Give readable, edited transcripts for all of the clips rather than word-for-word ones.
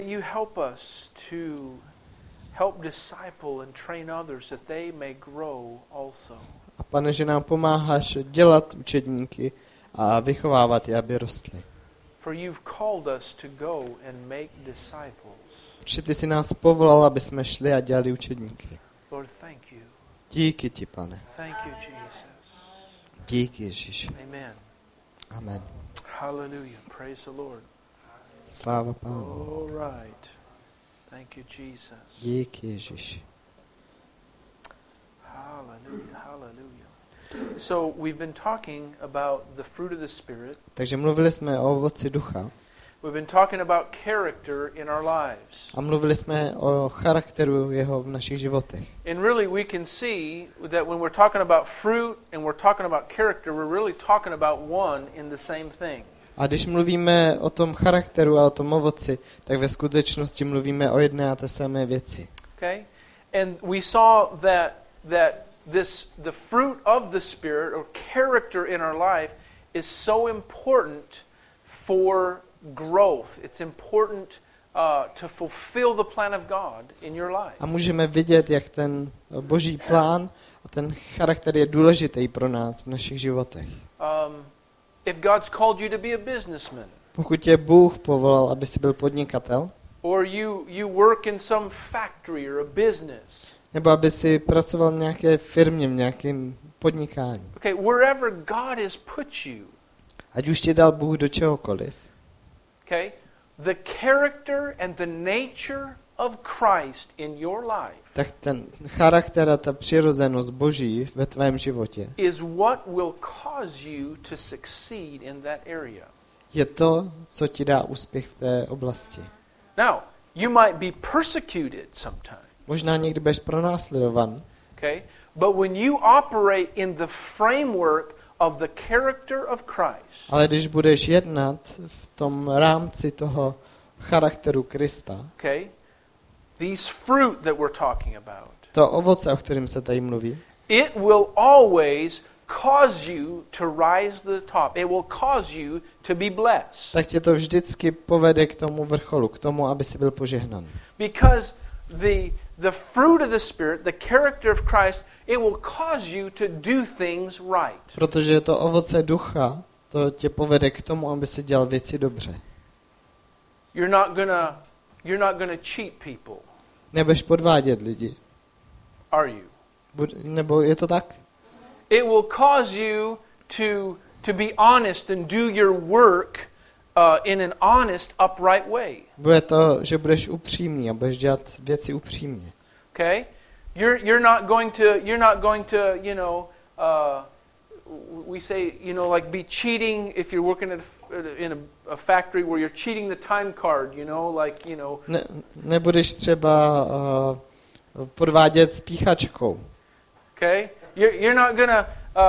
You help us to help disciple and train others that they may grow also. A Pane, že nám pomáháš dělat učedníky a vychovávat je, aby rostli. For you've called us to go and make disciples. Protože ty jsi nás povolal, aby jsme šli a dělali učedníky. Lord, thank you. Díky ti, Pane. Thank you, Jesus. Díky, Ježíši. Amen. Amen. Hallelujah. Praise the Lord. Sláva Pánu. All right. Thank you, Jesus. Díky, Ježíši. Hallelujah. Hallelujah. So we've been talking about the fruit of the Spirit. Takže mluvili jsme o ovoci ducha. We've been talking about character in our lives. A mluvili jsme o charakteru jeho v našich životech. And really we can see that when we're talking about fruit and we're talking about character, we're really talking about one in the same thing. A když mluvíme o tom charakteru a o tom ovoci, tak ve skutečnosti mluvíme o jedné a té samé věci. Okay? And we saw that the fruit of the Spirit or character in our life is so important for growth. It's important to fulfill the plan of God in your life. A můžeme vidět, jak ten Boží plán a ten charakter je důležitý pro nás v našich životech. If God's called you to be a businessman, Pokud tě Bůh povolal, aby jsi byl podnikatel, or you work in some factory or a business, nebo aby si pracoval v nějaké firmě, v nějakém podnikání. okay, wherever God has put you, Ať už tě dal Bůh do čehokoliv, okay, the character and the nature of Christ in your life tak ten charakter a ta přirozenost Boží ve tvém životě is what will cause you to succeed in that area. je to, co ti dá úspěch v té oblasti. Now, you might be persecuted sometime, Možná někdy budeš pronásledovan, okay? But when you operate in the framework of the character of Christ, ale když budeš jednat v tom rámci toho charakteru Krista, okay? These fruit that we're talking about, to ovoce, o kterém se tady mluví, it will always cause you to rise to the top. It will cause you to be blessed. tak tě to vždycky povede k tomu vrcholu, k tomu, aby si byl požehnan. Because the fruit of the Spirit, the character of Christ, it will cause you to do things right. Protože to ovoce ducha, to tě povede k tomu, aby si dělal věci dobře. You're not gonna cheat people, Nebudeš podvádět lidi. are you? Nebo je to tak? It will cause you to be honest and do your work in an honest, upright way. Bude to, že budeš upřímný a budeš dělat věci upřímně. Okay? You're not going to, you know, we say, you know, like be cheating if you're working in a factory where you're cheating the time card, you know, like, you know. Nebudeš třeba podvádět s píchačkou. Okay? You're not gonna,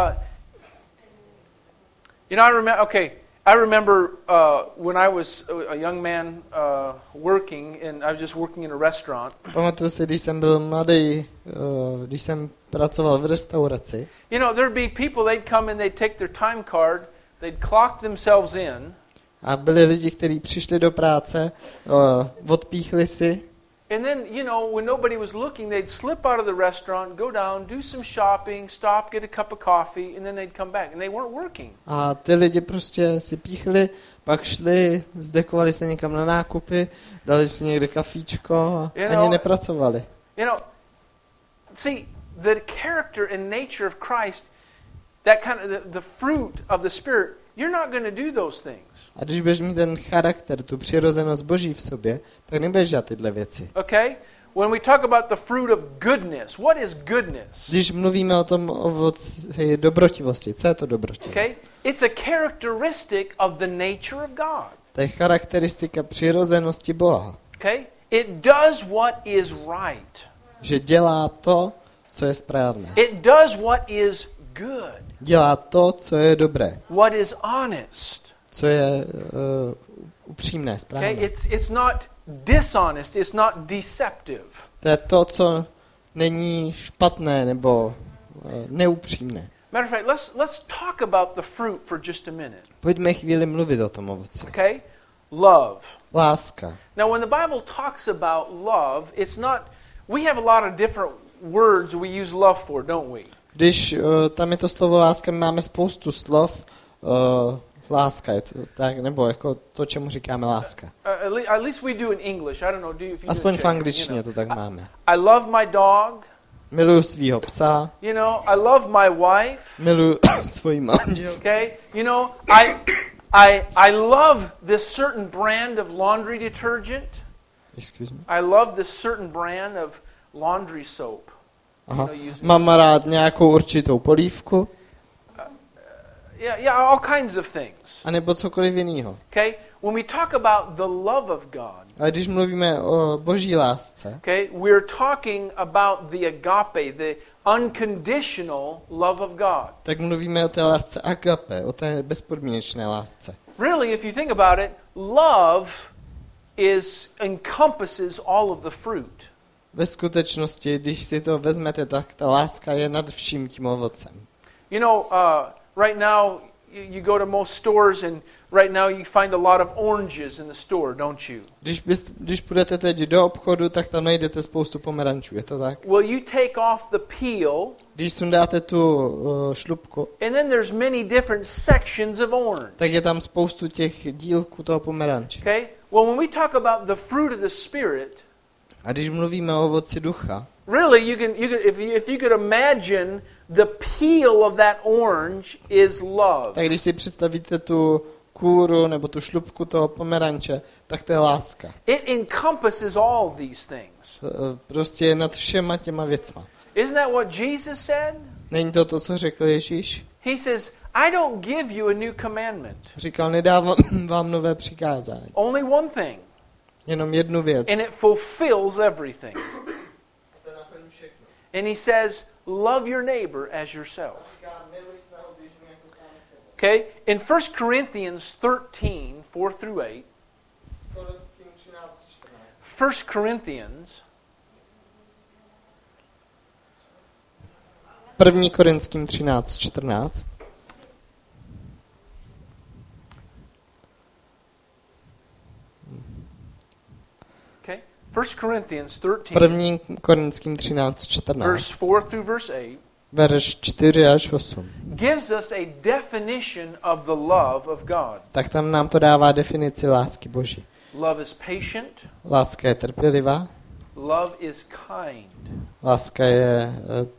you know, I remember when I was a young man working, and I was just working in a restaurant. Pamatuju si, když jsem byl mladý, když jsem pracoval v restauraci. You know, there'd be people, they'd come and they'd take their time card, they'd clock themselves in. A byli lidi, kteří přišli do práce, odpíchli si. And then, you know, when nobody was looking, they'd slip out of the restaurant, go down, do some shopping, stop, get a cup of coffee, and then they'd come back. And they weren't working. A ty lidi prostě si píchli, pak šli, zdekovali se někam na nákupy, dali si někde kafíčko a ani nepracovali. You know, see, the character and nature of Christ, that kind of the fruit of the Spirit, you're not going to do those things. A když budeš mít ten charakter, tu přirozenost Boží v sobě, tak nebudeš dělat tyhle věci. Okay? When we talk about the fruit of goodness, what is goodness? Když mluvíme o tom ovoci dobrotivosti, co je to dobrotivost? Okay? It's a characteristic of the nature of God. To je charakteristika přirozenosti Boha. Okay? It does what is right. Že dělá to, co je správné. It does what is good. Dělá to, co je dobré. What is honest. Co je upřímné, správné. Okay? It's not dishonest, it's not deceptive. To je to, co není špatné nebo neupřímné. Matter of fact, let's talk about the fruit for just a minute. Pojďme chvíli mluvit o tom ovoci. Okay? Love. Láska. Now, when the Bible talks about love, it's not, we have a lot of different words we use love for, don't we? Když tam je to slovo láska, my máme spoustu slov. Láska je to tak, nebo jako to, čemu říkáme láska. At least we do in English. I don't know, do you, if you Aspoň v angličtině to tak máme. I love my dog. Miluju svýho psa. You know, I love my wife. Miluju svoji manželku. Okay? You know, I love this certain brand of laundry detergent. Excuse me. I love this certain brand of laundry soap. Aha. Mám rád nějakou určitou polívku. Yeah, all kinds of things. A nebo cokoliv jiného. Okay? When we talk about the love of God, ale když mluvíme o boží lásce, okay, we're talking about the agape, the unconditional love of God. Tak mluvíme o té lásce agape, o té bezpodmínečné lásce. Really, if you think about it, love encompasses all of the fruit. Ve skutečnosti, když si to vezmete, tak ta láska je nad vším tím ovocem. You know, right now you go to most stores and right now you find a lot of oranges in the store, don't you? Když půjdete teď do obchodu, tak tam najdete spoustu pomerančů, je to tak? Well, you take off the peel. Když sundáte tu šlupku, and then there's many different sections of orange. Tak je tam spoustu těch dílků toho pomeranče. Okay? Well, when we talk about the fruit of the Spirit, a když mluvíme o ovoci ducha, really you can if you could imagine the peel of that orange is love. Tak když si představíte tu kůru nebo tu šlupku toho pomeranče, tak to je láska. It encompasses all these things. Prostě je nad všema těma věcma. Isn't that what Jesus said? Není to to, co řekl Ježíš? He says, I don't give you a new commandment. Říkal, nedávám vám nové přikázání. Only one thing. Jenom jednu věc. And it fulfills everything. And he says, love your neighbor as yourself. Okay? In 1 Corinthians 13, 4 through 8, 1 Corinthians 1. Korinským 13, 14. Okay? 1 Corinthians 13, 1. Korinským 13, 14. verse 4 through verse 8, verš 4 až 8. gives us a definition of the love of God. Tak tam nám to dává definici lásky Boží. Love is patient. Láska je trpělivá. Love is kind. Láska je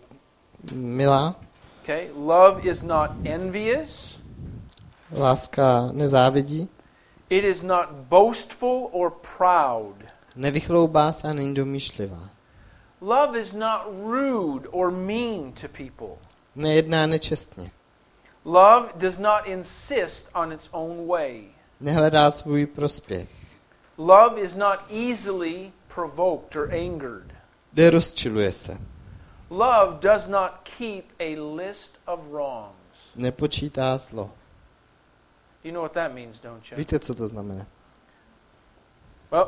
milá. Okay? Love is not envious. Láska nezávidí. It is not boastful or proud. Nevychloubá se a není domýšlivá. Love is not rude or mean to people. Nejedná nečestně. Love does not insist on its own way. Nehledá svůj prospěch. Love is not easily provoked or angered. Nerozčiluje se. Love does not keep a list of wrongs. Nepočítá zlo. You know what that means, don't you? Víte, co to znamená? Well,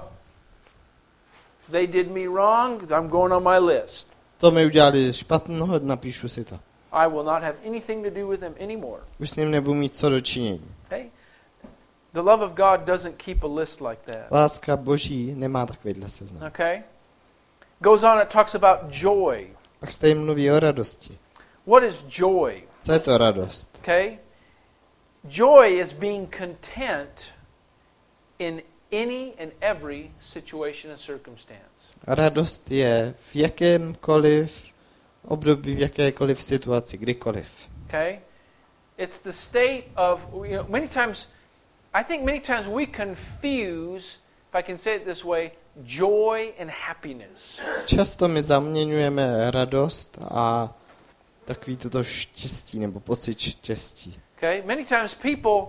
they did me wrong, I'm going on my list. To mi udělali špatno, napíšu si to. I will not have anything to do with them anymore. Už s ním nebudu mít co dočinění. Okay? The love of God doesn't keep a list like that. Láska Boží nemá takovýhle seznam. Okay? Goes on, it talks about joy. Pak se tady mluví o radosti. What is joy? Co je to radost? Okay? Joy is being content in any and every situation and circumstance. Radost je v jakémkoliv období, v jakékoliv situaci, kdykoliv. Okay? It's the state of, many times we confuse, if I can say it this way, joy and happiness. Často my zaměňujeme radost a takový toto štěstí nebo pocit štěstí. Okay? Many times people,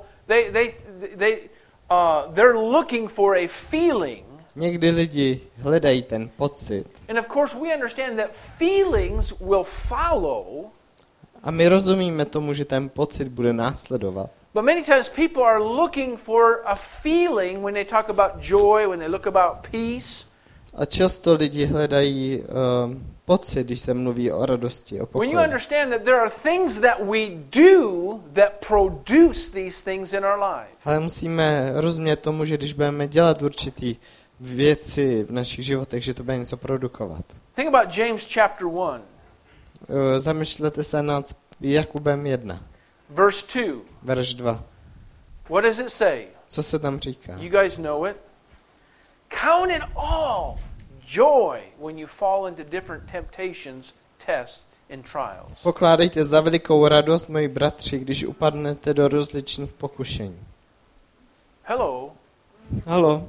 they're looking for a feeling. Někdy lidi hledají ten pocit. And of course we understand that feelings will follow. A my rozumíme tomu, že ten pocit bude následovat. But many times people are looking for a feeling when they talk about joy, when they look about peace. A často lidi hledají pocit, když se mluví o radosti, o When you pokoji. understand that there are things that we do that produce these things in our lives. Ale musíme rozumět tomu, že když budeme dělat určitý věci v našich životech, že to bude něco produkovat. Think about James chapter 1, Zamyšlete se nad Jakubem 1, verse 2. verš 2. What does it say? Co se tam říká? You guys know it. Count it all joy when you fall into different temptations, tests, and trials. Pokládejte za velikou radost, moji bratři, když upadnete do rozličných pokušení. Hello. Halo,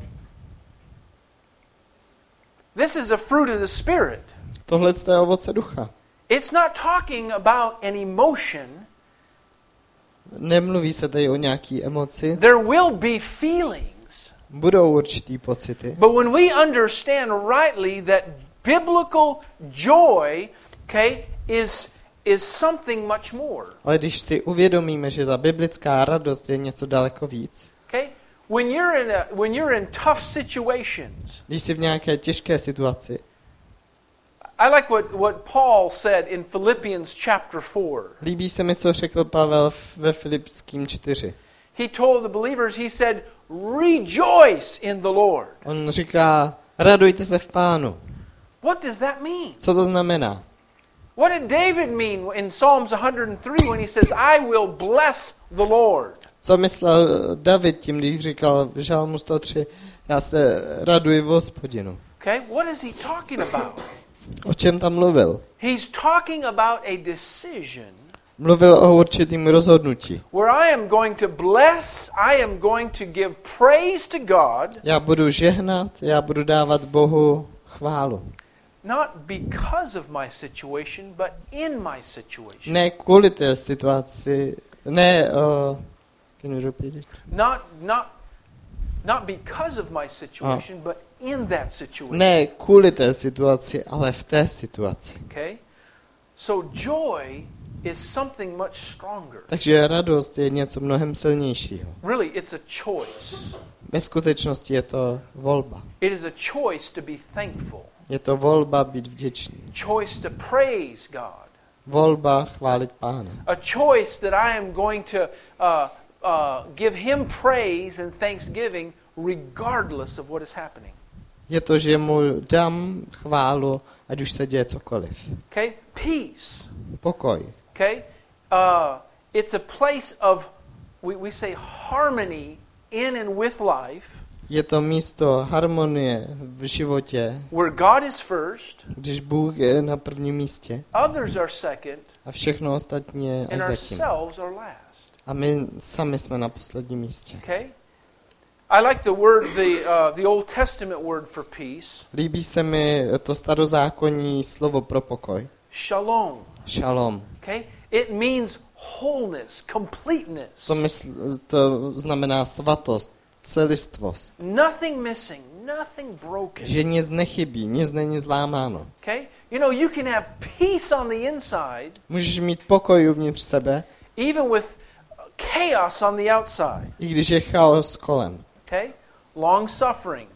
This is a fruit of the Spirit. tohle je ovoce ducha. It's not talking about an emotion. Nemluví se tady o nějaký emoci. There will be feelings. Budou určitý pocity. But when we understand rightly that biblical joy, okay, is something much more. Ale když si uvědomíme, že ta biblická radost je něco daleko víc. Okay? When you're in tough situations. Když jsi v nějaké těžké situaci. I like what Paul said in Philippians chapter 4. Líbí se mi, co řekl Pavel ve Filipským 4. He told the believers, he said, rejoice in the Lord. On říká, radujte se v Pánu. What does that mean? Co to znamená? What did David mean in Psalms 103 when he says, I will bless the Lord? Co myslel David tím, když říkal v Žalmu 103, já se raduji v Hospodinu? Okay, what is he talking about? O čem tam mluvil? He's talking about a decision Mluvil o určitým rozhodnutí. where I am going to bless, I am going to give praise to God. Já budu žehnat, já budu dávat Bohu chválu. Not because of my situation, but in my situation. Ne kvůli té situaci, ne, can you repeat it? Not because of my situation, but in that situation. Ne kvůli té situaci, ale v té situaci. Okay? So joy is something much stronger. Takže radost je něco mnohem silnějšího. Really, it's a choice. Ve skutečnosti je to volba. It is a choice to be thankful. Je to volba být vděčný. Choice to praise God. Volba chválit Pána. A choice that I am going to give Him praise and thanksgiving regardless of what is happening. Je to, že mu dám chválu, ať už se děje cokoliv. Okay? Peace. Pokoj. Okay? It's a place of, we say harmony in and with life. Je to místo harmonie v životě, Where God is first, když Bůh je na prvním místě others are second, a všechno ostatní je and až zatím. ourselves are last. A my sami jsme na posledním místě. Okay? I like the word, the Old Testament word for peace, Líbí se mi to starozákonní slovo pro pokoj. shalom. Shalom. Okay? It means wholeness, completeness. To znamená svatost, celistvost. Nothing missing, nothing broken. Že nic nechybí, nic není zlámáno. Okay? You know, you can have peace on the inside, Můžeš mít pokoj uvnitř sebe, even with chaos on the outside. i když je chaos kolem. Okay? Long suffering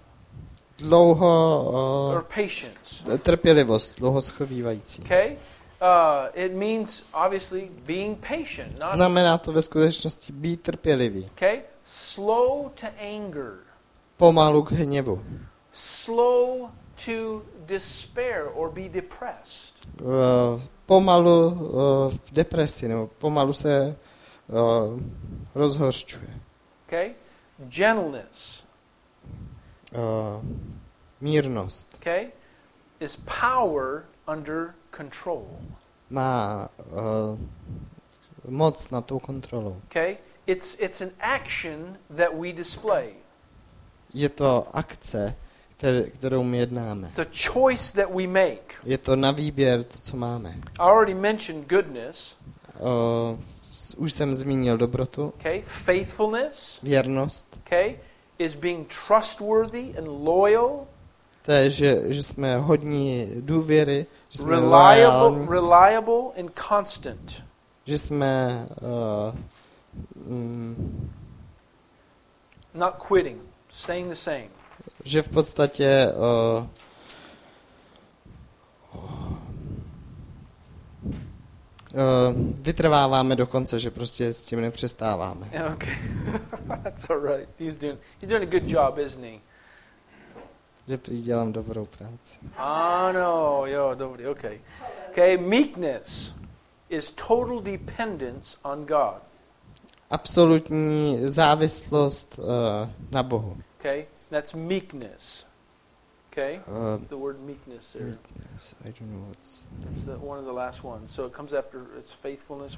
or patience. Trpělivost, dlouho schovývající. Okay? It means obviously being patient. Not, Znamená to ve skutečnosti být trpělivý. okay? Slow to anger. Pomalu k hněvu. Slow to despair or be depressed. Pomalu v depresi, nebo pomalu se rozhořčuje. Okay? Gentleness. Mírnost. Okay? Is power under control. Má moc nad tou kontrolou. Okay? It's an action that we display. Je to akce, kterou my jednáme. It's a choice that we make. Je to na výběr to, co máme. I already mentioned goodness. Už jsem zmínil dobrotu. Okay? Faithfulness. Věrnost. Okay? Is being trustworthy and loyal. To je, že jsme hodní důvěry, že jsme reliable and constant. Že jsme not quitting, staying the same. Že v podstatě vytrváváme do konce, že prostě s tím nepřestáváme. Yeah, okay. That's all right. He's doing a good job, isn't he? Že prý dělám dobrou práci. No, jo, dobrý, okay. Okay, meekness is total dependence on God. Absolutní závislost na Bohu. Okay, that's meekness. Okay, the word meekness there. Meekness, I don't know what's... It's one of the last ones. So it comes after it's faithfulness.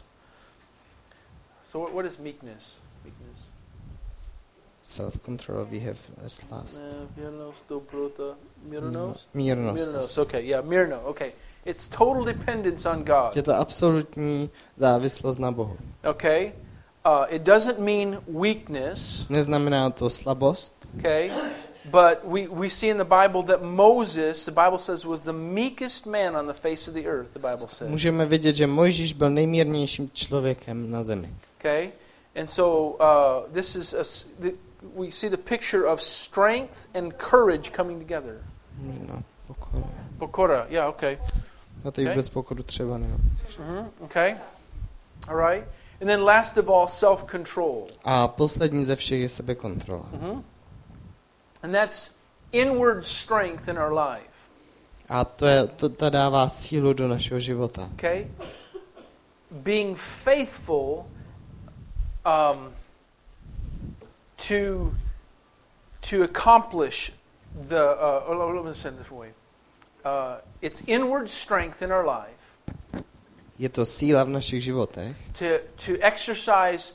What is meekness? Meekness. Self-control we have as last. Mírnost. Mírnost. Okay, yeah, mírno. Okay, it's total dependence on God. Je to absolutní závislost na Bohu. Okay, it doesn't mean weakness. Neznamená to slabost. Okay, but we see in the Bible that Moses, the Bible says, was the meekest man on the face of the earth. The Bible says. Můžeme vidět, že Mojžíš byl nejmírnějším člověkem na zemi. Okay, and so this is we see the picture of strength and courage coming together. Možná pokora. Pokora, yeah, okay. A teď vůbec pokoru třeba ne. Okay, all right. And then last of all, self-control. A poslední ze všech je sebekontrola. And that's inward strength in our life. A to dává sílu do našeho života. Okay? Being faithful to accomplish let me say it this way. It's inward strength in our life. Je to síla v našich životech. To exercise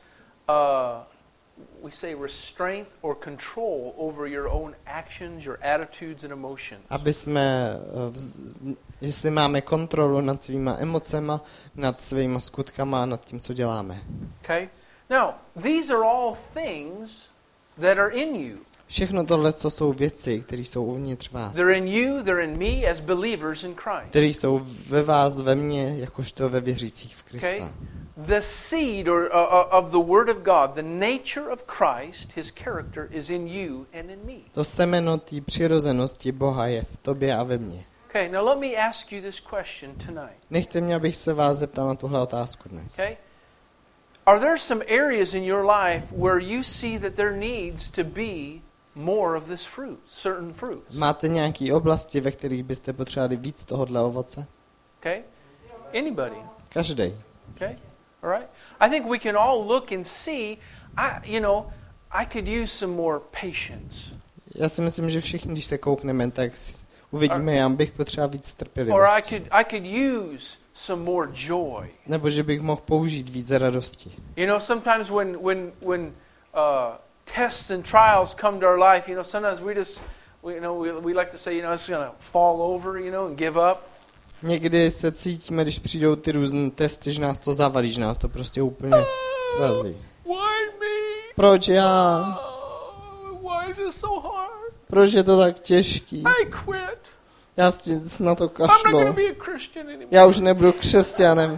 we say restraint or control over your own actions, your attitudes and emotions. Aby jsme, jestli máme kontrolu nad svýma emocema, nad svýma skutkama, nad tím, co děláme. Okay? Now, these are all things that are in you. Všechno tohle, co jsou věci, které jsou uvnitř vás. They're in you, they're in me as believers in Christ. Které jsou ve vás, ve mně, jakožto ve věřících v Krista. Okay? The seed of the Word of God, the nature of Christ, His character is in you and in me. To semeno té přirozenosti Boha je v tobě a ve mně. Okay, now let me ask you this question tonight. Nechte mě, abych se vás zeptal na tuhle otázku dnes. Okay? Are there some areas in your life where you see that there needs to be more of this fruit, certain fruits? Máte nějaké oblasti, ve kterých byste potřebovali víc tohohle ovoce? Okay? Anybody? Každý. Okay? All right? I think we can all look and see, I could use some more patience. Já si myslím, že všichni, když se koukneme, tak uvidíme, já bych potřeboval víc Or trpělivosti. I could use some more joy. Nebo že bych mohl použít více radosti. Sometimes when tests and trials come to our life, sometimes we like to say, it's going to fall over, and give up. Někdy se cítíme, když přijdou ty různé testy, že nás to zavalí, že nás to prostě úplně srazí. Why me? Proč já? Why is it so hard? Proč je to tak těžký? I quit. Já na to I'm not going kašlu. to be a Christian anymore. Já už nebudu křesťanem.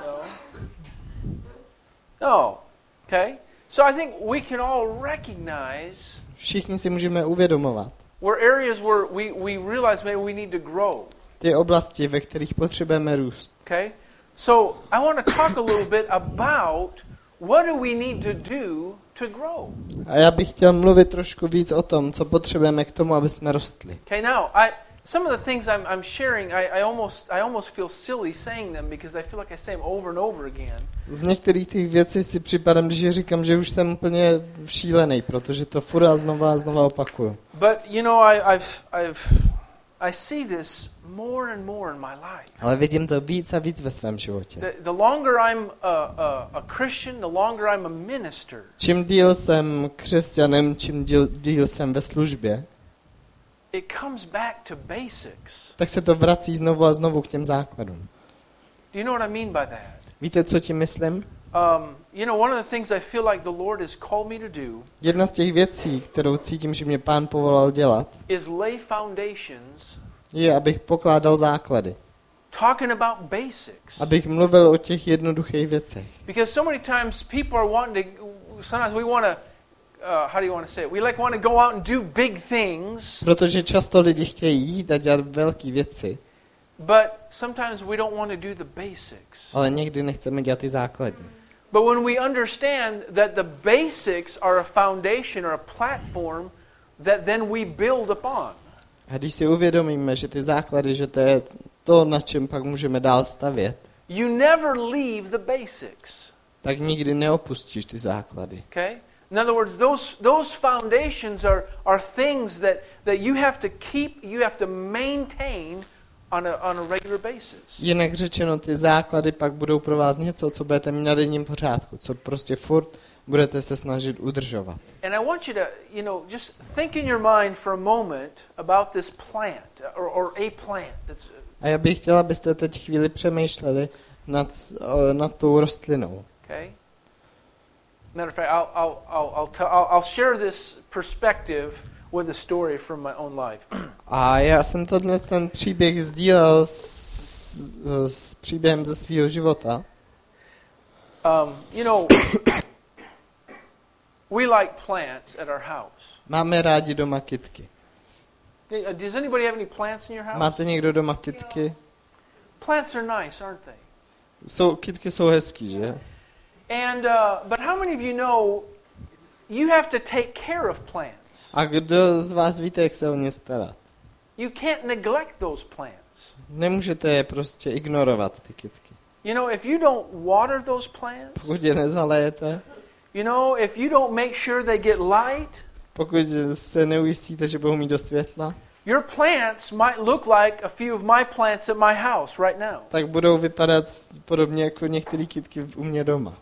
No. Okay? So I think we can all recognize Všichni si můžeme uvědomovat where areas where we realize maybe we need to grow. ty oblasti, ve kterých potřebujeme růst. Okay? So I want to talk a little bit about what do we need to do to grow. A já bych chtěl mluvit trošku víc o tom, co potřebujeme k tomu, aby jsme rostli. Okay, now some of the things I'm sharing, I almost feel silly saying them because I feel like I say them over and over again. Z některých těch věcí si připadám, když říkám, že už jsem úplně šílený, protože to furt a znova opakuju. But I see this more and more in my life. Ale vidím to víc a víc ve svém životě. The longer I'm a Christian, the longer I'm a minister. Čím díl jsem křesťanem, čím díl jsem ve službě, it comes back to basics. Tak se to vrací znovu a znovu k těm základům. Do you know what I mean by that? Víte, co tím myslím? One of the things I feel like the Lord has called me to do. Jedna z těch věcí, kterou cítím, že mě Pán povolal dělat, is lay foundations. Je, abych pokládal základy. Talking about basics. Abych mluvil o těch jednoduchých věcech. Because so many times people are wanting to, sometimes we want to, how do you want to say it? We want to go out and do big things. Protože často lidi chtějí jít a dělat velké věci. But sometimes we don't want to do the basics. Ale někdy nechceme dělat ty základní. But when we understand that the basics are a foundation or a platform that then we build upon. A když si uvědomíme, že ty základy, že to je to, na čem pak můžeme dál stavět, You never leave the basics. tak nikdy neopustíš ty základy. Okay? In other words, those foundations are things that you have to keep, you have to maintain on a regular basis. Jinak řečeno, ty základy pak budou pro vás něco, co budete mít na denním pořádku, co prostě furt budete se snažit udržovat. And I want you to, just think in your mind for a moment about this plant or a plant. A já bych chtěla, abyste teď chvíli přemýšleli nad tou rostlinou. Okay? Matter of fact, I'll share this perspective with a story from my own life. A já jsem ten příběh sdílel s příběhem ze svého života. We like plants at our house. Máme rádi doma kytky. Does anybody have any plants in your house? Máte někdo doma kytky? Plants are nice, aren't they? Kytky jsou hezký, že? And but how many of you know you have to take care of plants? A kdo z vás víte, jak se o ně starat? You can't neglect those plants. Nemůžete je prostě ignorovat, ty kytky. If you don't water those plants, Pokud je nezalejete, if you don't make sure they get light, pokud se neujistíte, že budou mít do světla, your plants might look like a few of my plants at my house right now. tak budou vypadat podobně jako některé kytky u mě doma.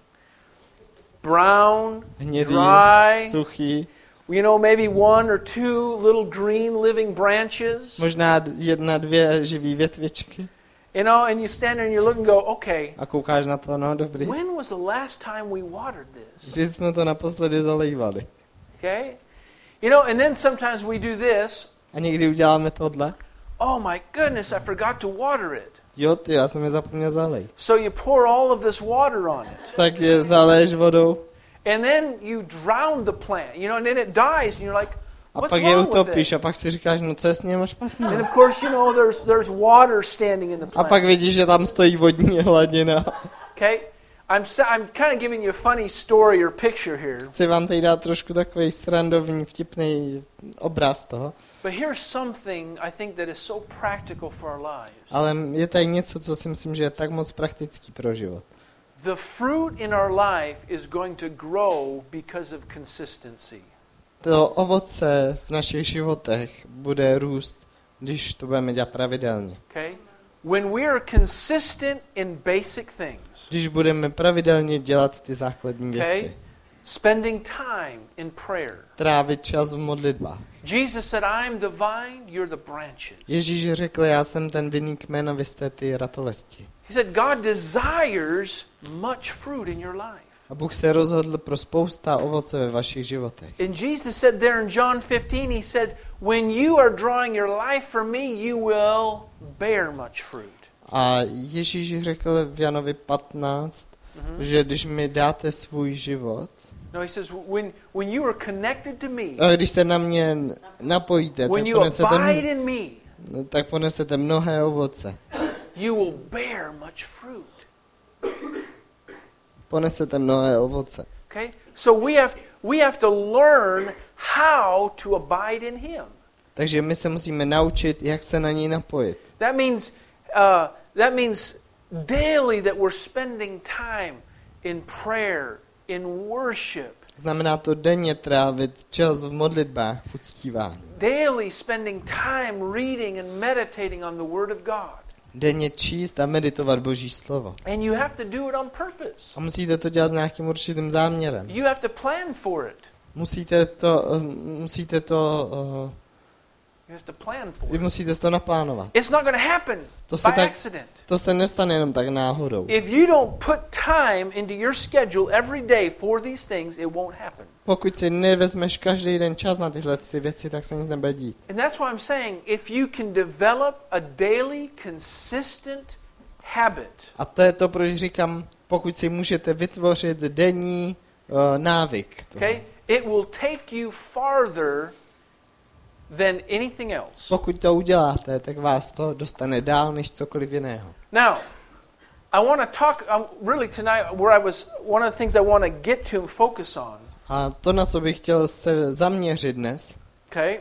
Brown, Hnědý, dry, suchý, maybe one or two little green living branches. možná 1, 2 živý větvičky. And you stand there and you look and go, okay, A koukáš na to, no dobrý. when was the last time we watered this? Když jsme to naposledy zalejvali. Okay? And then sometimes we do this. A někdy uděláme tohle. Oh my goodness, I forgot to water it. Jo, já jsem je zapomněl zalejt. So you pour all of this water on it. Tak je zaleješ vodou. And then you drown the plant, and then it dies and you're like, A what's pak je wrong with utopíš it? a pak si říkáš, no co je s ním špatně. And of course, there's water standing in the A plant. pak vidíš, že tam stojí vodní hladina. Okay? I'm kind of giving you a funny story or picture here. Chci vám tady dát trošku takový srandovní, vtipný obraz toho. But here's something I think that is so practical for our lives. Ale je tady něco, co si myslím, že je tak moc praktický pro život. The fruit in our life is going to grow because of consistency. To ovoce v našich životech bude růst, když to budeme dělat pravidelně. Okay? When we are consistent in basic things. Když budeme pravidelně dělat ty základní Okay? věci. Spending time in prayer. Trávit čas v modlitbách. Jesus said, I'm the vine, you're the branches. Ježíš řekl, já jsem ten vinný kmen a vy jste ty ratolesti. He said, God desires much fruit in your life. A Bůh se rozhodl pro spousta ovoce ve vašich životech. And Jesus said there in John 15, he said, when you are drawing your life from me, you will bear much fruit. A Ježíš řekl v Janovi 15, že když mi dáte svůj život, No, he says, when you are connected to me, a když se na mě napojíte, tak ponesete mnohé ovoce. You will bear much fruit. Ponesete mnohé ovoce. Okay? So we have to learn how to abide in him. Takže my se musíme naučit, jak se na něj napojit. That means daily that we're spending time in prayer, in worship. Znamená to denně trávit čas v modlitbách, v uctívání. Daily spending time reading and meditating on the Word of God. Denně číst a meditovat Boží slovo. And you have to do it on purpose. A musíte to dělat s nějakým určitým záměrem. You have to plan for it. Musíte to naplánovat. It's not going to happen by accident. To se nestane jenom tak náhodou. If you don't put time into your schedule every day for these things, it won't happen. Pokud si nevezmeš každý den čas na tyhle věci, tak se nic nebude dít. And that's why I'm saying, if you can develop a daily consistent habit. A to je to, proč říkám, pokud si můžete vytvořit denní návyk. Okay? It will take you farther than anything else. Pokud to uděláte, tak vás to dostane dál než cokoliv jiného. Now, I want to talk really tonight where I was one of the things I want to get to and focus on. A to, na co bych chtěl se zaměřit dnes, Okay?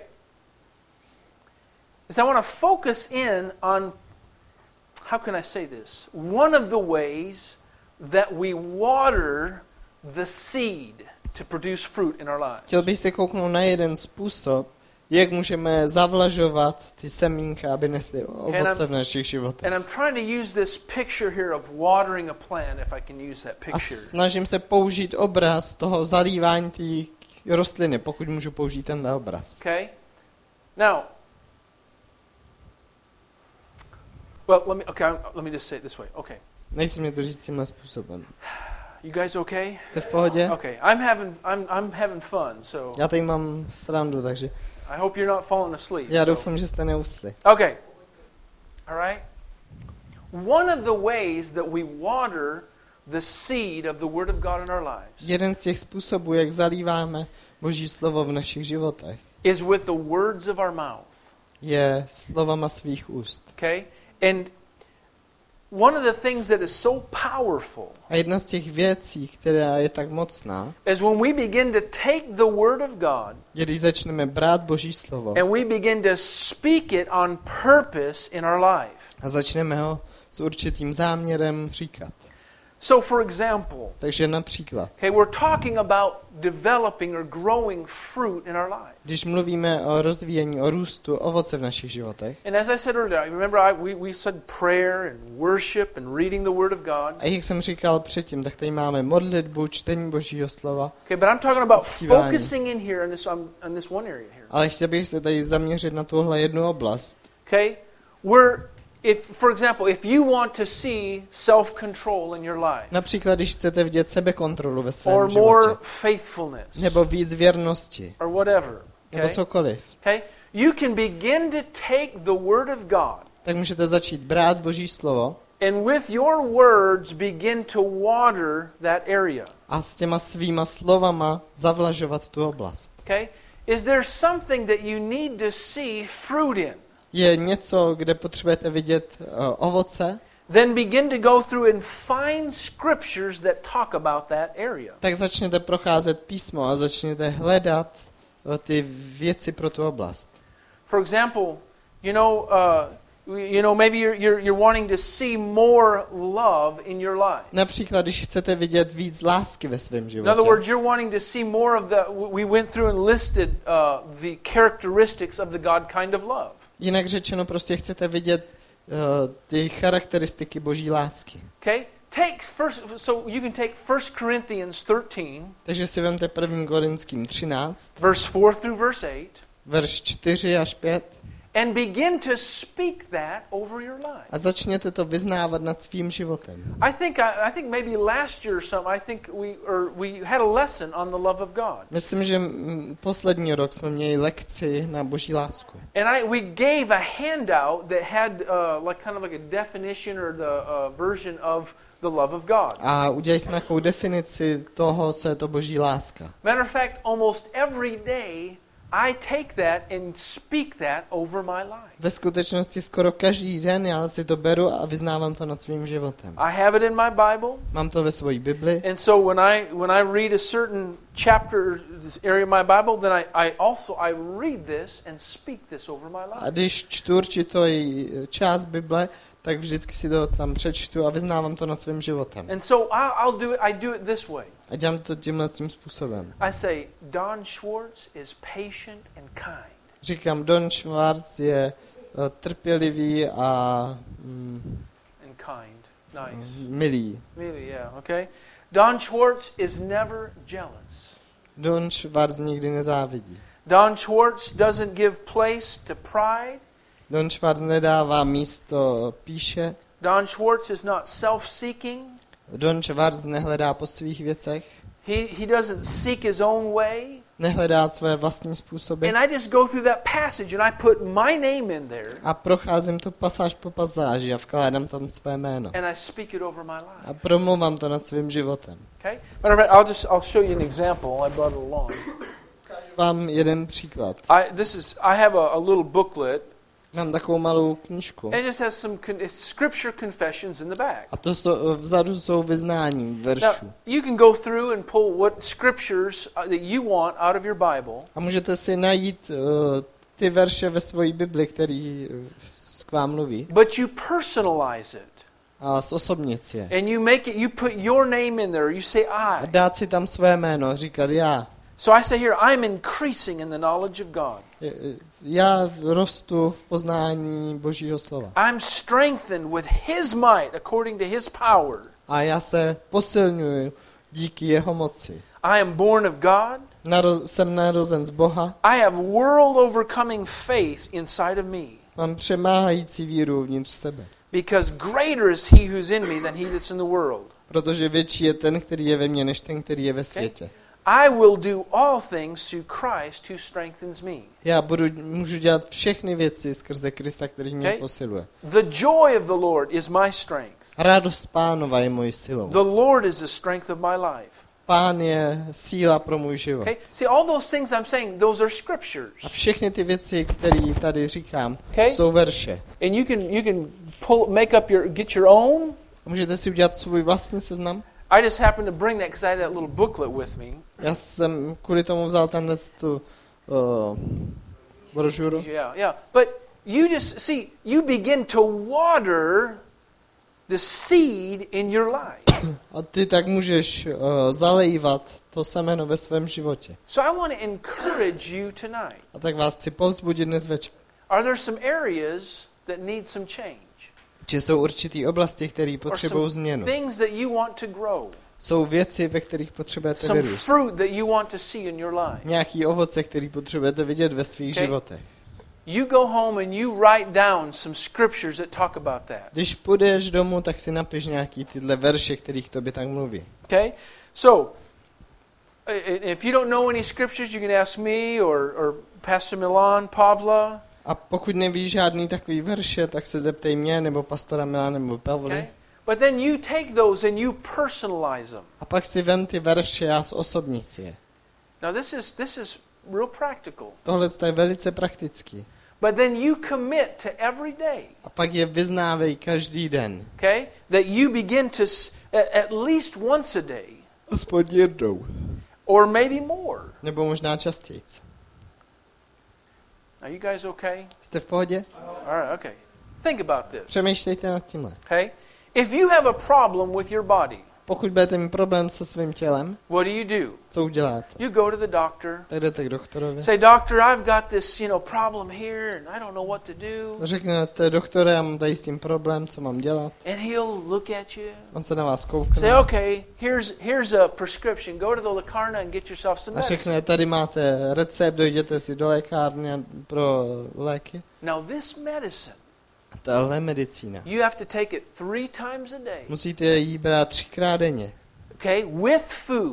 Is I want to focus in on, how can I say this? One of the ways that we water the seed to produce fruit in our lives. chtěl bych se kouknout na jeden způsob, jak můžeme zavlažovat ty semínka, aby nesly ovoce v našich životech. And I'm trying to use this picture here of watering a plant, if I can use that A picture. snažím se použít obraz toho zalívání té rostliny, pokud můžu použít tenhle obraz. Okay? Now, well, let me just say it this way. Okay. Nechci mě to říct tímhle způsobem. You guys okay? Jste v pohodě? Okay. I'm having fun, so Já tady mám srandu, takže I hope you're not falling asleep. já so. doufám, že jste neusli. Okay. All right. One of the ways that we water the seed of the Word of God in our lives Jeden z těch způsobů, jak zalíváme Boží slovo v našich životech, is with the words of our mouth. je slovama svých úst. Okay? And one of the things that is so powerful A jedna z těch věcí, která je tak mocná, is when we begin to take the Word of God je, když začneme brát Boží slovo and we begin to speak it on purpose in our life. a začneme ho s určitým záměrem říkat. So, for example, Takže například, okay, we're talking about developing or growing fruit in our lives. když mluvíme o rozvíjení, o růstu ovoce v našich životech, And as I said earlier, remember we said prayer and worship and reading the Word of God. a jak jsem říkal předtím, tak tady máme modlitbu, čtení Božího slova, Okay, but I'm talking about Uctívání. focusing in here on this one area here. ale chtěl bych se tady zaměřit na tuhle jednu oblast. Okay? For example, if you want to see self-control in your life, Například, když chcete vidět sebekontrolu ve svém or more životě, faithfulness, nebo víc věrnosti, or whatever, nebo okay? cokoliv, Okay? You can begin to take the Word of God tak můžete začít brát Boží slovo and with your words begin to water that area. a s těma svýma slovama zavlažovat tu oblast. Okay? Is there something that you need to see fruit in? Je něco, kde potřebujete vidět ovoce, Then begin to go through and find scriptures that talk about that area. tak začněte procházet písmo a začněte hledat ty věci pro tu oblast. For example, maybe you're wanting to see more love in your life. Například, když chcete vidět víc lásky ve svém In other words, životě. you're wanting to see more of we went through and listed the characteristics of the God kind of love. Jinak řečeno, prostě chcete vidět ty charakteristiky Boží lásky. Okay? So you can take 1 Corinthians 13, Takže si vemte 1. Korinským 13, verse 4 through verse 8, verš 4 až 5 and begin to speak that over your life. a začněte to vyznávat nad svým životem. I think maybe last year or something, I think we had a lesson on the love of God. Myslím, že poslední rok jsme měli lekci na Boží lásku. And we gave a handout that had kind of like a definition or the version of the love of God. A udělali jsme nějakou definici toho, co je to Boží láska. Matter of fact, almost every day I take that and speak that over my life. Ve skutečnosti skoro každý den já si to beru a vyznávám to nad svým životem. I have it in my Bible. Mám to ve své Bibli. And so when I read a certain chapter area of my Bible, then I read this and speak this over my life. A když čtu určitou část Bible, tak vždycky si to tam přečtu a vyznávám to nad svým životem. And so I do it this way. A dělám to tímhle tím způsobem. I say, Don Schwartz is patient and kind. Říkám, Don Schwartz je trpělivý a And kind. Nice. milý. Really, yeah, okay. Don Schwartz is never jealous. Don Schwartz nikdy nezávidí. Don Schwartz doesn't give place to pride. Don Schwartz nedává místo píše. Don Schwartz is not self-seeking. Don Schwartz nehledá po svých věcech. He doesn't seek his own way. Nehledá své vlastní způsoby. And I just go through that passage and I put my name in there. A procházím to pasáž po pasáži a vkládám tam své jméno. And I speak it over my life. A promluvám to nad svým životem. Okay? Matter of fact, I'll show you an example. I brought it along. vám jeden příklad. I have a little booklet. Mám takovou malou knížku. And it just has some scripture confessions in the back. A to vzadu jsou vyznání veršů. Now, you can go through and pull what scriptures that you want out of your Bible. A můžete si najít ty verše ve své Bibli, který k vám mluví. But you personalize it. A zosobnit je. And you make it, you put your name in there. You say A I. dát si tam své jméno, říkat já. So I say here, I'm increasing in the knowledge of God. Já rostu v poznání Božího slova. I'm strengthened with His might according to His power. A já se posilňuji díky jeho moci. I am born of God. Jsem narozen z Boha. I have world overcoming faith inside of me. Mám přemáhající víru vnitř sebe. Because greater is He who's in me than he that's in the world. Protože větší je ten, který je ve mně, než ten, který je ve světě. I will do all things through Christ who strengthens me. Já můžu dělat všechny věci skrze Krista, který mě posiluje. The joy of the Lord is my strength. Radost Pánova je mojí silou. The Lord is the strength of my life. Pán je síla pro můj život. Okay? See, all those things I'm saying, those are scriptures. A všechny ty věci, které tady říkám, Okay? jsou verše. And you can get your own. Můžete si udělat svůj vlastní seznam. I just happened to bring that because I had that little booklet with me. Já jsem kvůli tomu vzal tu brožuru. Yeah. But you just see, you begin to water the seed in your life. A ty tak můžeš zalejvat to semeno ve svém životě. So I want to encourage you tonight. A tak vás chci povzbudit dnes večer. Are there some areas that need some change? Že jsou určitý oblasti, které potřebují změnu. Things that you want to grow. Jsou věci, ve kterých potřebujete Some vyrůst. fruit that you want to see in your life. Nějaký ovoce, který potřebujete vidět ve svých životech. You go home and you write down some scriptures that talk about that. Když půjdeš domů, tak si napiš nějaký tyhle verše, kterých tobě tak mluví. Okay? So, if you don't know any scriptures, you can ask me or Pastor Milan, Pavla. A pokud nevíš žádný takový verše, tak se zeptej mě, nebo pastora Milana, nebo Pavly. Okay? But then you take those and you personalize them. A pak si vem ty verše a zosobni si je. Now this is real practical. Tohle je velice praktický. But then you commit to every day. A pak je vyznávej každý den. Okay? That you begin to at least once a day. Aspoň jednou. Or maybe more. Nebo možná častěji. Are you guys okay? Jste v pohodě? All right, okay. Think about this. Přemýšlejte nad tímhle. Okay? If you have a problem with your body, Pokud budete mít problém se svým tělem, what do? co uděláte? You go to the doctor. Tak jdete k doktorovi. Say, doctor, I've got this, problem here, and I don't know what to do. Řeknete, doktore, já mám tady s tím problém, co mám dělat? And he'll look at you. On se na vás koukne. Say, okay, here's a prescription. Go to the Lacarna and get yourself some A medicine. řekne, tady máte recept, dojděte si do lékárny pro léky. Now this medicine, Tahle medicína. you have to take it 3 times a day. Musíte jí brát 3krát denně. Okay, with food.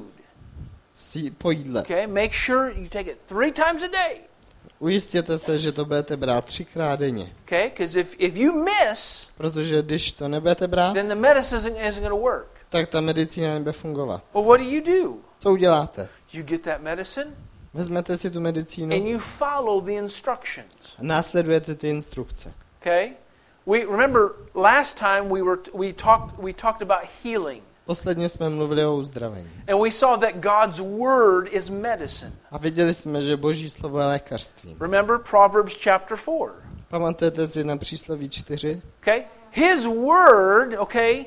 Po jídle. Okay, make sure you take it 3 times a day. Ujistěte se, že to budete brát 3krát denně. Okay, because if you miss, Protože když to nebudete brát, then the medicine isn't going to work. tak ta medicína nebude fungovat. Well, what do? Co uděláte? You get that medicine Vezmete si tu medicínu and you follow the instructions. a následujete ty instrukce. Okay? We remember last time we talked about healing. Posledně jsme mluvili o uzdravení. And we saw that God's word is medicine. A viděli jsme, že Boží slovo je lékařství. Remember Proverbs chapter 4. Pamatujete si na přísloví 4? Okay? His word, okay,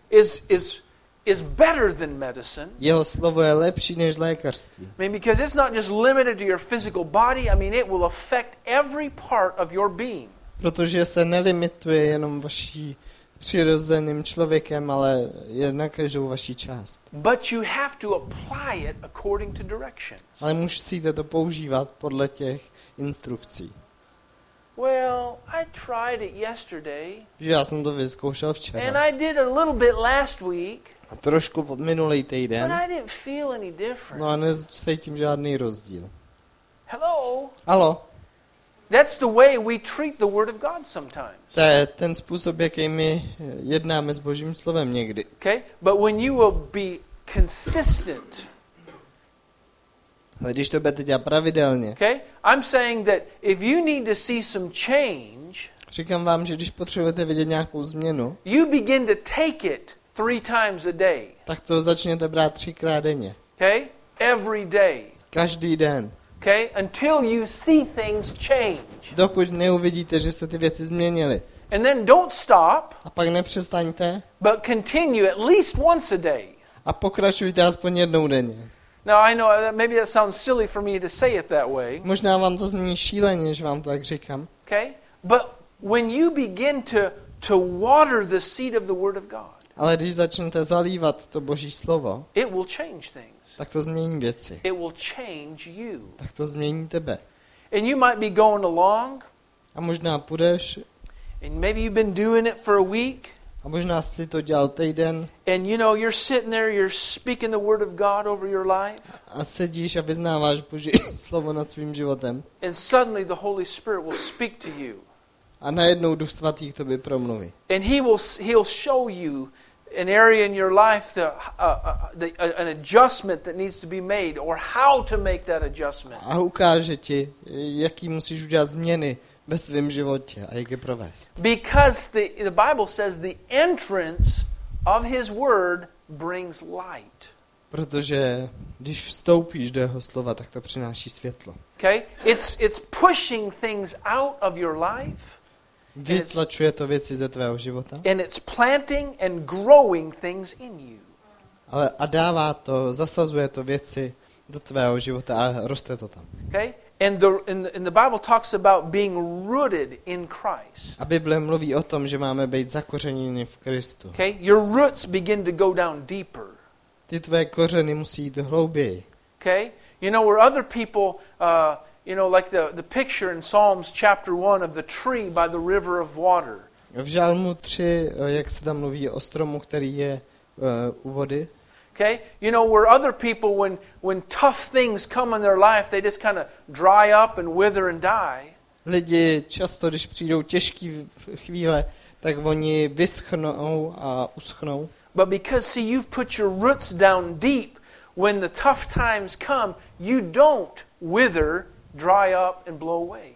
is better than medicine. Jeho slovo je lepší než lékařství. I mean, because it's not just limited to your physical body. I mean, it will affect every part of your being. Protože se nelimituje jenom vaší přirozeným člověkem, ale je na každou vaší část. But you have to apply it according to directions. Ale musíte to používat podle těch instrukcí. Well, I tried it yesterday. Že já jsem to vyzkoušel včera. And I did a little bit last week. A trošku pod minulý But týden. I didn't feel any different. No a necítím žádný rozdíl. Hello? Halo? That's the way we treat the Word of God sometimes. To je ten způsob, jaký my jednáme s Božím slovem někdy. Okay? But when you will be consistent Ale když to budete dělat pravidelně, Okay? I'm saying that if you need to see some change, říkám vám, že když potřebujete vidět nějakou změnu, you begin to take it 3 times a day. tak to začněte brát 3krát denně. Okay? Every day. Každý den. Okay? Until you see things change. Dokud neuvidíte, že se ty věci změnily. And then don't stop, A pak nepřestaňte but continue at least once a day. a pokračujte aspoň jednou denně. Now I know maybe that sounds silly for me to say it that way. Možná vám to zní šíleně, že vám to tak říkám. Okay? But when you begin to water the seed of the Word of God, Ale když začnete zalívat to Boží slovo, it will change things. tak to změní věci. It will change you. Tak to změní tebe. And you might be going along, A možná půjdeš and maybe you've been doing it for a week, a možná jsi to dělal týden and you know you're sitting there, you're speaking the Word of God over your life, a sedíš a vyznáváš Boží slovo nad svým životem. and suddenly the Holy Spirit will speak to you. A najednou Duch Svatý k tobě promluví. And he'll show you an area in your life, an adjustment that needs to be made, or how to make that adjustment. A ukáže ti, jaký musíš udělat změny ve svém životě a jak je provést. Because the Bible says the entrance of His Word brings light. Protože když vstoupíš do jeho slova, tak to přináší světlo. Okay? It's pushing things out of your life. Vytlačuje to věci ze tvého života. And it's planting and growing things in you. Ale a dává to, zasazuje to věci do tvého života a roste to tam. Okay? And the Bible talks about being rooted in Christ. A Bible mluví o tom, že máme být zakořeněni v Kristu. Okay? Your roots begin to go down deeper. Ty tvé kořeny musí jít hlouběji. Okay? You know, where other people, like the picture in Psalms chapter 1 of the tree by the river of water. V Žalmu 3, jak se tam mluví o stromu, který je u vody. Okay? You know, where other people, when tough things come in their life, they just kind of dry up and wither and die. Lidi často, když přijdou těžké chvíle, tak oni vyschnou a uschnou. But because, see, you've put your roots down deep, when the tough times come, you don't wither, dry up and blow away.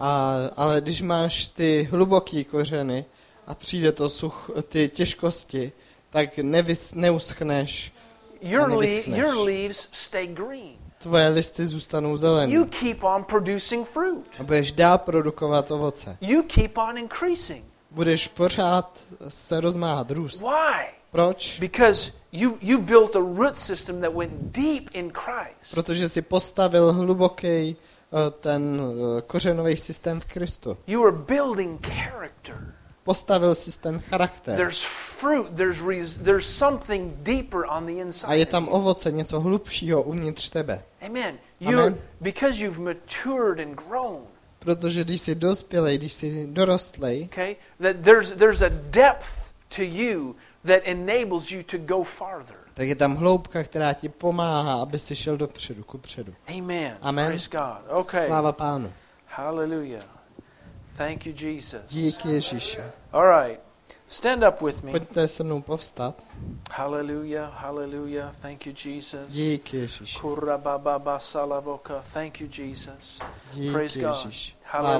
Ale když máš ty hluboké kořeny a přijde to ty těžkosti, tak neuschneš a nevyschneš. Your leaves stay green. Tvoje listy zůstanou zelené. You keep on producing fruit. A budeš dál produkovat ovoce. You keep on increasing. Budeš pořád se rozmáhat, růst. Why? Proč? Because you built a root system that went deep in Christ. Protože si postavil hluboký ten kořenový systém v Kristu. You are building character. Postavil si ten charakter. There's fruit, there's something deeper on the inside. A je tam ovoce, něco hlubšího uvnitř tebe. Amen. Amen. Because you've matured and grown. Protože když jsi dospělej, když jsi dorostlej, Okay? That there's a depth to you that enables you to go farther. tak je tam hloubka, která ti pomáhá, aby si šel dopředu, kupředu. Amen. Amen. Praise God. Okay. Sláva Pánu. Hallelujah. Thank you, Jesus. Díky Ježíši. All right. Stand up with me. Pojďte se mnou povstat. Hallelujah. Hallelujah. Thank you, Jesus. Díky Ježíši. Kurababa salavoka. Thank you, Jesus. Díky Praise God. Ježíši. Hallelujah.